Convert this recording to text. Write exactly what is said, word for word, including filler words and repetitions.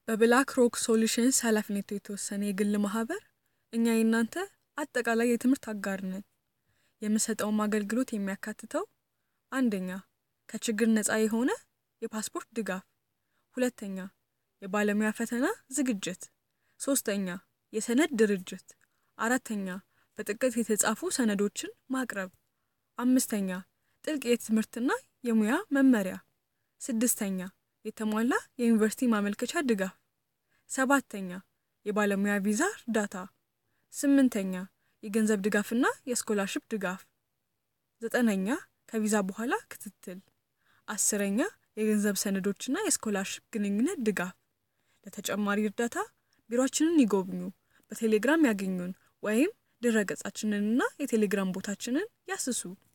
በብላክ ሮክ ሶሉሽንስ ኃላፊነቱ የተወሰነ የግል ማህበር እኛ የእናንተ አጠቃላይ የትምህርት አጋር ነን። የምሰጠው አገልግሎት የሚያካትተው አንደኛ ከችግር ነፃ የሆነ የፓስፖርት ድጋፍ፣ ሁለተኛ የባለሙያ ፈተና ዝግጅት፣ ሶስተኛ የሰነድ ድርጅት፣ አራተኛ በጥቅት የተጻፉ ሰነዶችን ማቅረብ፣ አምስተኛ ጥልቅ የትምህርትና የሙያ መመሪያ፣ ስድስተኛ የተሟላ የዩኒቨርሲቲ ማመልከቻ ድጋፍ፣ ሰባተኛ የባለሙያ ቪዛ እርዳታ፣ ስምንተኛ የገንዘብ ድጋፍና የስኮላርሺፕ ድጋፍ፣ ዘጠነኛ ከቪዛ በኋላ ክትትል፣ አስረኛ የገንዘብ ሰነዶችና የስኮላርሺፕ ግንኙነት ድጋፍ። ለተጨማሪ እርዳታ ቢሮአችንን ይጎብኙ፣ በቴሌግራም ያገኙን ወይም ድረገጻችንንና የቴሌግራም ቦታችንን ያስሱ።